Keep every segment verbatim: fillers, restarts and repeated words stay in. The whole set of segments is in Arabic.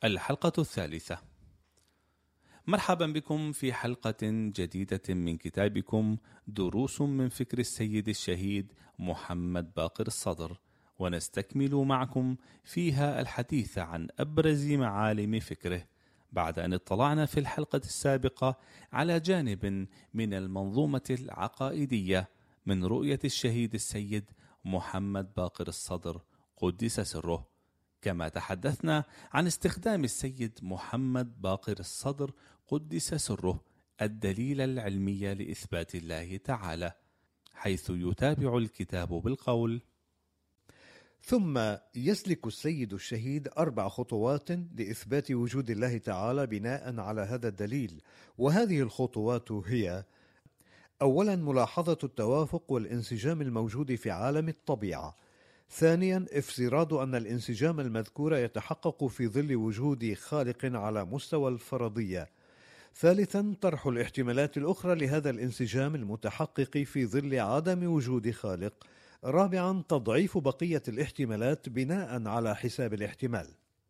الحلقة الثالثة. مرحبا بكم في حلقة جديدة من كتابكم دروس من فكر السيد الشهيد محمد باقر الصدر، ونستكمل معكم فيها الحديث عن أبرز معالم فكره، بعد أن اطلعنا في الحلقة السابقة على جانب من المنظومة العقائدية من رؤية الشهيد السيد محمد باقر الصدر قدس سره، كما تحدثنا عن استخدام السيد محمد باقر الصدر قدس سره الدليل العلمي لإثبات الله تعالى، حيث يتابع الكتاب بالقول: ثم يسلك السيد الشهيد أربع خطوات لإثبات وجود الله تعالى بناء على هذا الدليل، وهذه الخطوات هي: أولا، ملاحظة التوافق والانسجام الموجود في عالم الطبيعة. ثانيا، افتراض أن الانسجام المذكور يتحقق في ظل وجود خالق على مستوى الفرضية. ثالثا، طرح الاحتمالات الأخرى لهذا الانسجام المتحقق في ظل عدم وجود خالق. رابعا، تضعيف بقية الاحتمالات بناء على حساب الاحتمال.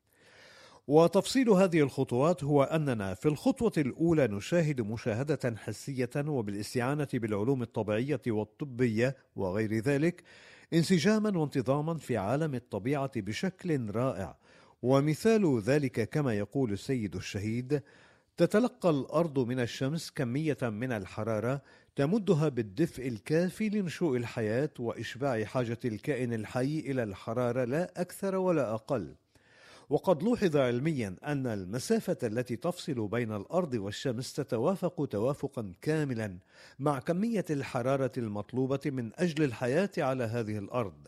وتفصيل هذه الخطوات هو أننا في الخطوة الأولى نشاهد مشاهدة حسية وبالاستعانة بالعلوم الطبيعية والطبية وغير ذلك انسجاما وانتظاما في عالم الطبيعة بشكل رائع. ومثال ذلك كما يقول السيد الشهيد: تتلقى الأرض من الشمس كمية من الحرارة تمدها بالدفء الكافي لنشوء الحياة وإشباع حاجة الكائن الحي إلى الحرارة، لا أكثر ولا أقل. وقد لوحظ علميا أن المسافة التي تفصل بين الأرض والشمس تتوافق توافقا كاملا مع كمية الحرارة المطلوبة من أجل الحياة على هذه الأرض.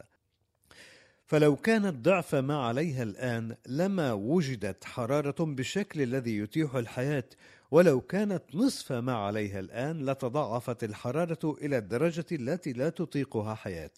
فلو كانت ضعف ما عليها الآن لما وجدت حرارة بالشكل الذي يتيح الحياة، ولو كانت نصف ما عليها الآن لتضاعفت الحرارة إلى الدرجة التي لا تطيقها حياة.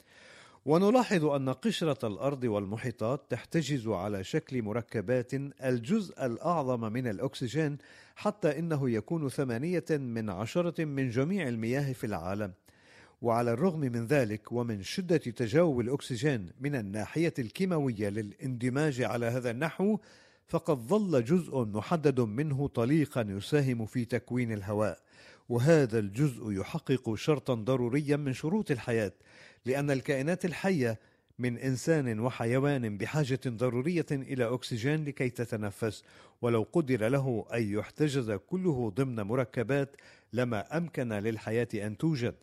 ونلاحظ أن قشرة الأرض والمحيطات تحتجز على شكل مركبات الجزء الأعظم من الأكسجين، حتى إنه يكون ثمانية من عشرة من جميع المياه في العالم. وعلى الرغم من ذلك ومن شدة تجاوب الأكسجين من الناحية الكيماوية للاندماج على هذا النحو، فقد ظل جزء محدد منه طليقا يساهم في تكوين الهواء، وهذا الجزء يحقق شرطا ضروريا من شروط الحياة، لأن الكائنات الحية من إنسان وحيوان بحاجة ضرورية إلى أكسجين لكي تتنفس، ولو قدر له أن يحتجز كله ضمن مركبات لما أمكن للحياة أن توجد.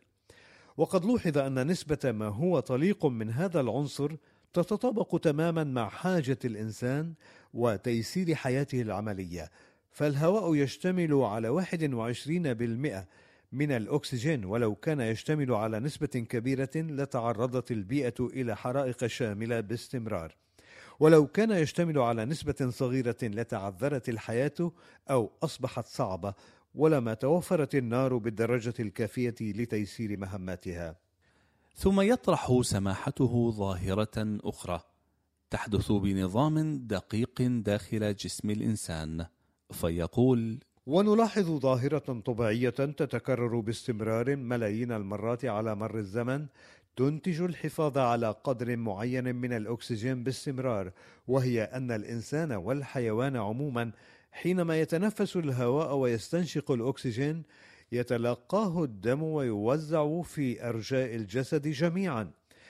وقد لوحظ أن نسبة ما هو طليق من هذا العنصر تتطابق تماما مع حاجة الإنسان وتيسير حياته العملية، فالهواء يشتمل على واحد وعشرين بالمئة من الأكسجين، ولو كان يشتمل على نسبة كبيرة لتعرضت البيئة إلى حرائق شاملة باستمرار، ولو كان يشتمل على نسبة صغيرة لتعذرت الحياة أو أصبحت صعبة، ولما توفرت النار بالدرجة الكافية لتيسير مهماتها. ثم يطرح سماحته ظاهرة أخرى تحدث بنظام دقيق داخل جسم الإنسان، فيقول: ونلاحظ ظاهرة طبيعية تتكرر باستمرار ملايين المرات على مر الزمن تنتج الحفاظ على قدر معين من الأكسجين باستمرار، وهي أن الإنسان والحيوان عموما حينما يتنفس الهواء ويستنشق الأكسجين يتلقاه الدم ويوزع في أرجاء الجسد جميعا،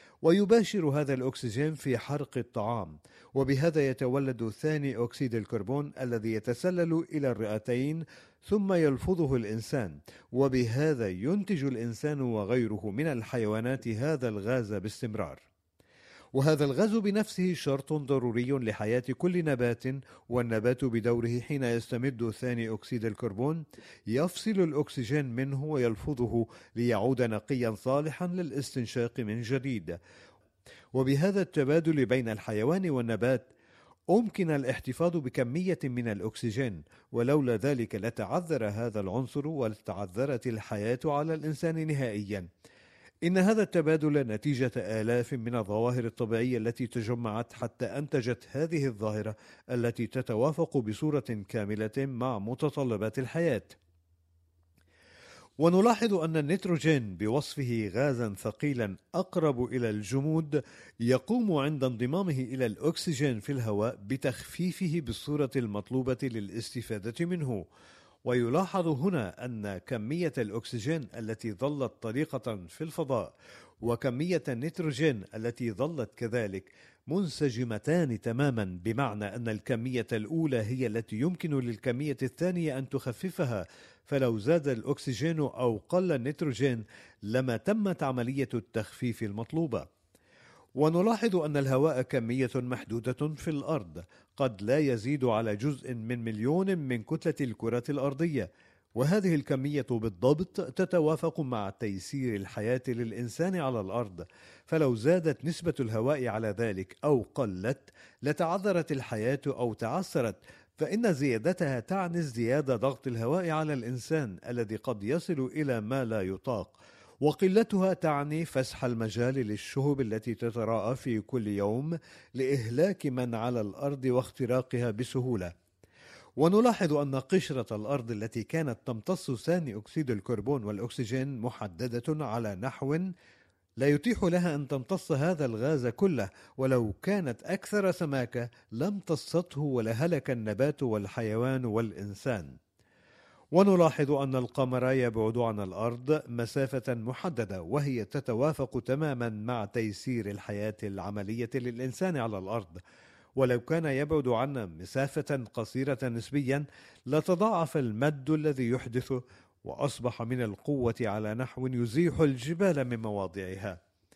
ويباشر هذا الأكسجين في حرق الطعام، وبهذا يتولد ثاني أكسيد الكربون الذي يتسلل إلى الرئتين ثم يلفظه الإنسان، وبهذا ينتج الإنسان وغيره من الحيوانات هذا الغاز باستمرار. وهذا الغاز بنفسه شرط ضروري لحياة كل نبات، والنبات بدوره حين يستمد ثاني أكسيد الكربون يفصل الأكسجين منه ويلفظه ليعود نقيا صالحا للاستنشاق من جديد. وبهذا التبادل بين الحيوان والنبات أمكن الاحتفاظ بكمية من الأكسجين، ولولا ذلك لتعذر هذا العنصر ولتعذرت الحياة على الإنسان نهائيا. إن هذا التبادل نتيجة آلاف من الظواهر الطبيعية التي تجمعت حتى أنتجت هذه الظاهرة التي تتوافق بصورة كاملة مع متطلبات الحياة. ونلاحظ أن النيتروجين بوصفه غازا ثقيلا أقرب إلى الجمود يقوم عند انضمامه إلى الأكسجين في الهواء بتخفيفه بالصورة المطلوبة للاستفادة منه. ويلاحظ هنا أن كمية الأكسجين التي ظلت طليقة في الفضاء وكمية النيتروجين التي ظلت كذلك منسجمتان تماما، بمعنى أن الكمية الأولى هي التي يمكن للكمية الثانية أن تخففها، فلو زاد الأكسجين أو قل النيتروجين لما تمت عملية التخفيف المطلوبة. ونلاحظ أن الهواء كمية محدودة في الأرض قد لا يزيد على جزء من مليون من كتلة الكرة الأرضية، وهذه الكمية بالضبط تتوافق مع تيسير الحياة للإنسان على الأرض، فلو زادت نسبة الهواء على ذلك أو قلت لتعذرت الحياة أو تعسرت، فإن زيادتها تعني ازدياد ضغط الهواء على الإنسان الذي قد يصل إلى ما لا يطاق، وقلتها تعني فسح المجال للشهب التي تتراءى في كل يوم لإهلاك من على الأرض واختراقها بسهولة. ونلاحظ أن قشرة الأرض التي كانت تمتص ثاني أكسيد الكربون والأكسجين محددة على نحو لا يتيح لها أن تمتص هذا الغاز كله، ولو كانت أكثر سماكة لم تصته ولهلك النبات والحيوان والإنسان. ونلاحظ أن القمر يبعد عن الأرض مسافة محددة، وهي تتوافق تماما مع تيسير الحياة العملية للإنسان على الأرض، ولو كان يبعد عنا مسافة قصيرة نسبيا لتضاعف المد الذي يحدث وأصبح من القوة على نحو يزيح الجبال من مواضعها.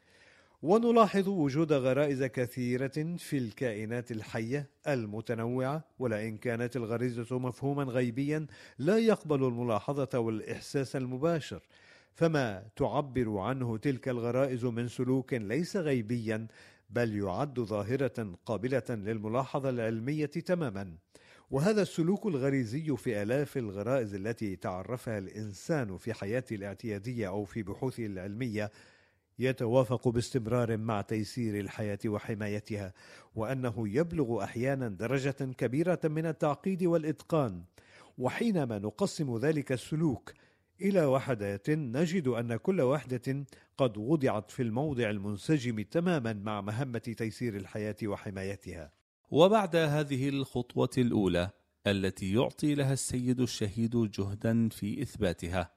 ونلاحظ وجود غرائز كثيرة في الكائنات الحية المتنوعة، ولئن كانت الغريزة مفهوما غيبيا لا يقبل الملاحظة والإحساس المباشر، فما تعبر عنه تلك الغرائز من سلوك ليس غيبيا بل يعد ظاهرة قابلة للملاحظة العلمية تماما. وهذا السلوك الغريزي في آلاف الغرائز التي تعرفها الإنسان في حياته الاعتيادية أو في بحوثه العلمية يتوافق باستمرار مع تيسير الحياة وحمايتها، وأنه يبلغ أحيانا درجة كبيرة من التعقيد والإتقان. وحينما نقسم ذلك السلوك إلى وحدات نجد أن كل وحدة قد وضعت في الموضع المنسجم تماما مع مهمة تيسير الحياة وحمايتها. وبعد هذه الخطوة الأولى التي يعطي لها السيد الشهيد جهدا في إثباتها،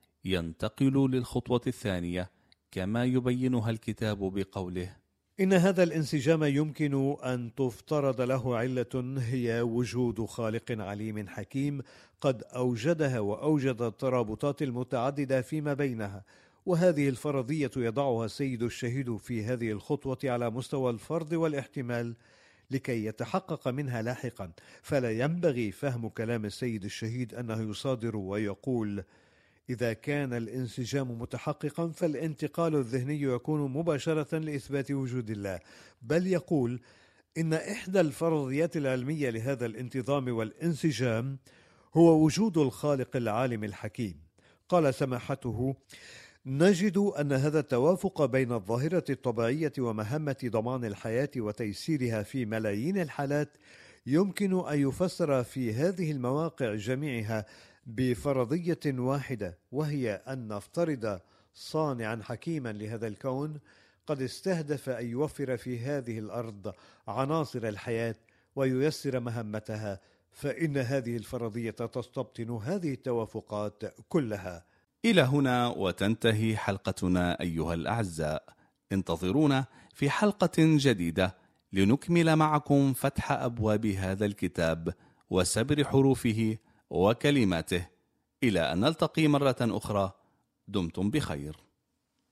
ينتقل للخطوة الثانية كما يبينها الكتاب بقوله: إن هذا الانسجام يمكن أن تفترض له علة هي وجود خالق عليم حكيم قد أوجدها وأوجد الترابطات المتعددة فيما بينها، وهذه الفرضية يضعها السيد الشهيد في هذه الخطوة على مستوى الفرض والاحتمال لكي يتحقق منها لاحقا. فلا ينبغي فهم كلام السيد الشهيد أنه يصادر ويقول إذا كان الانسجام متحققا فالانتقال الذهني يكون مباشرة لإثبات وجود الله، بل يقول إن إحدى الفرضيات العلمية لهذا الانتظام والانسجام هو وجود الخالق العالم الحكيم. قال سماحته: نجد أن هذا التوافق بين الظاهرة الطبيعية ومهمة ضمان الحياة وتيسيرها في ملايين الحالات يمكن أن يفسر في هذه المواقع جميعها بفرضية واحدة، وهي أن نفترض صانعا حكيما لهذا الكون قد استهدف أن يوفر في هذه الأرض عناصر الحياة وييسر مهمتها، فإن هذه الفرضية تستبطن هذه التوافقات كلها. إلى هنا وتنتهي حلقتنا أيها الأعزاء. انتظرونا في حلقة جديدة لنكمل معكم فتح أبواب هذا الكتاب وسبر حروفه وكلماته. إلى أن نلتقي مرة أخرى، دمتم بخير.